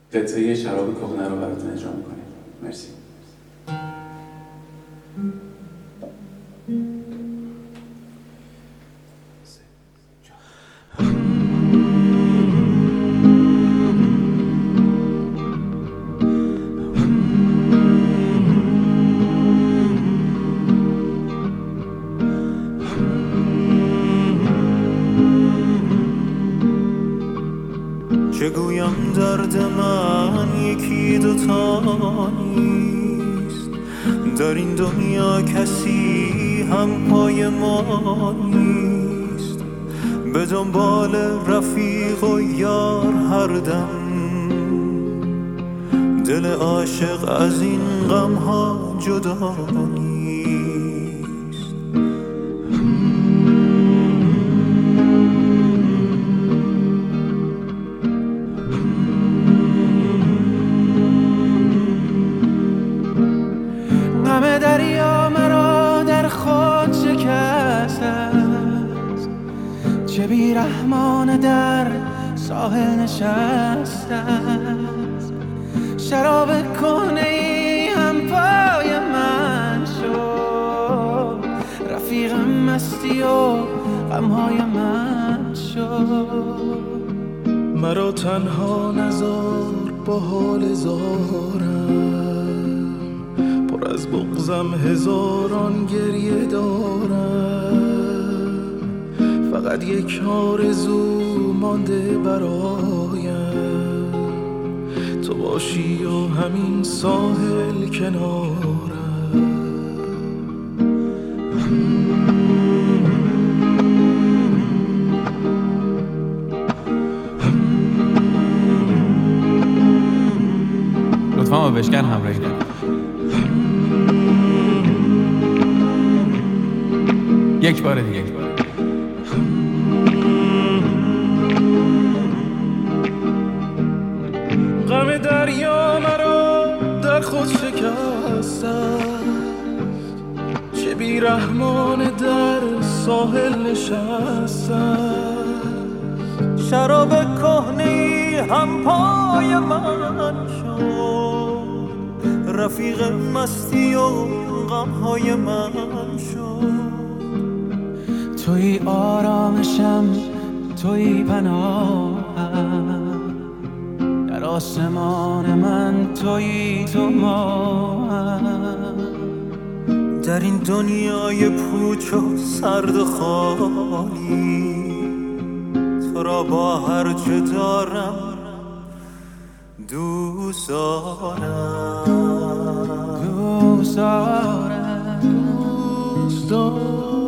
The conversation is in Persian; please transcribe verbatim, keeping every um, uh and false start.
قطعه شراب کهنه رو براتون اجرا میکنیم. مرسی. چه گویم درد من یکی دوتا نیست، در این دنیا کسی هم پای ما نیست، به دنبال رفیق و یار هر دم، دل عاشق از این غم ها جدا نیست. غم دریا مرا در خود شکست است، چه بیرحمانه در ساحل نشست است، شراب کهنه ای هم پای من شد، رفیقم مستی و غمهای من شد. مرا تنها نذار با حال زارم، پر از بغضم هزاران گریه دارم، فقط یک آرزو مانده برایم، تو باشی و همین ساحل کنارم. لطفاً با بشکن همراهی کنید. یک بار دیگه. غم دریا مرا در خود شکست است، چه بیرحمانه در ساحل نشست است، شراب کهنه‌ای هم پای من شد، رفیق مستی و غمهای من شد. توی آرامشم، توی پناهم، در آسمان من توی تو ماهم، در این دنیای پوچ و سرد و خالی، تو را با هر چه دارم دوست دارم، دوست دارم، دوست دارم.